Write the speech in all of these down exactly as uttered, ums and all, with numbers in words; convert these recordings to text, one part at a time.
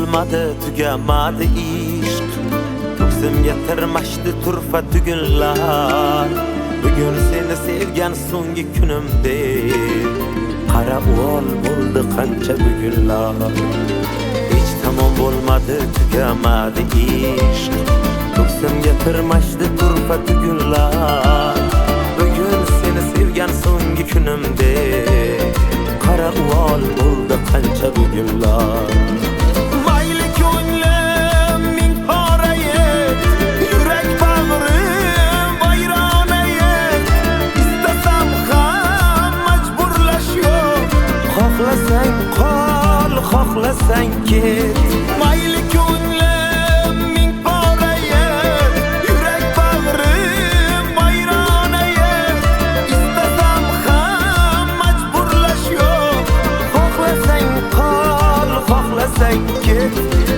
bo'lmadi, tugamadi ishq. Ko'ksimga tirmashdi turfa tugunlar. Bugun seni sevgan so'nggi kunimdek. Qara ol bo'ldi qancha bugunlar. Hech tamom bo'lmadi, tugamadi ishq. Ko'ksimga tirmashdi turfa tugunlar. Bugun seni sevgan so'nggi kunimdek. Qara ol bo'ldi qancha bugunlar. Mayli ko'nglim ming qorayib, yurak bag'rim vayronayib. Istasam ham majburlash yo'q. Xohlasang qol, xohlasang ket. Mayli ko'nglim ming qorayib, yurak bag'rim vayronayib. Istasam ham majburlash yo'q. Xohlasang qol, xohlasang ket.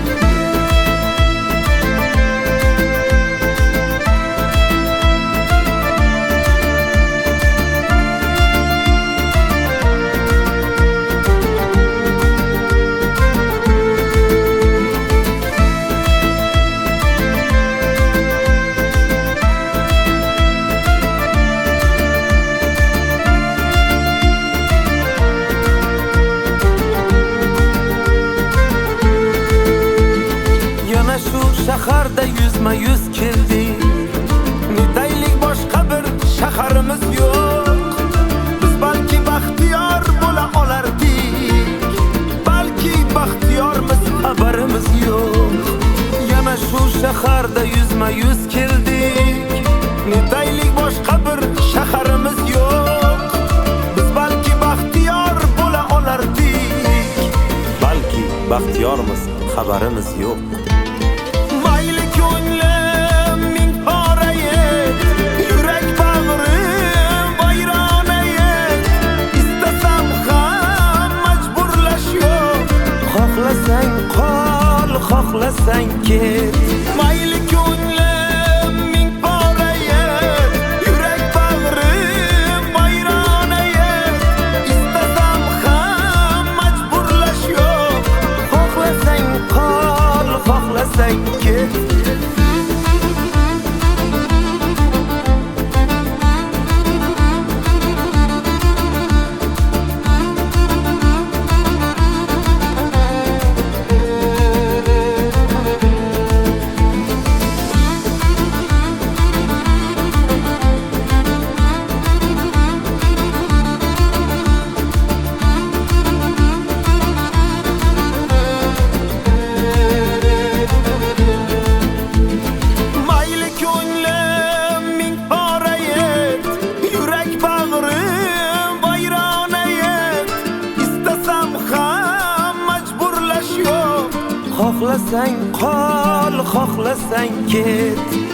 Shu shaharda yuzma yuz keldik. Netaylik boshqa bir shaharimiz yo'q. Biz balki baxtiyor bo'la olardik. Balki baxtiyormiz, xabarimiz yo'q. Yana shu shaharda yuzma yuz keldik. Netaylik boshqa bir shaharimiz yo'q. Biz balki baxtiyor bo'la olardik. Balki baxtiyormiz, xabarimiz yo'q. Mayli ko'nglim ming qorayib, yurak bag'rim vayronayib. Istasam ham majburlash yo'q. Xohlasang qol, xohlasang ket. Mayli ko'nglim ming qorayib, yurak bag'rim vayronayib. Istasam ham majburlash yo'q. Xohlasang qol, xohlasang ket. Xohlasang qol, xohlasang ket.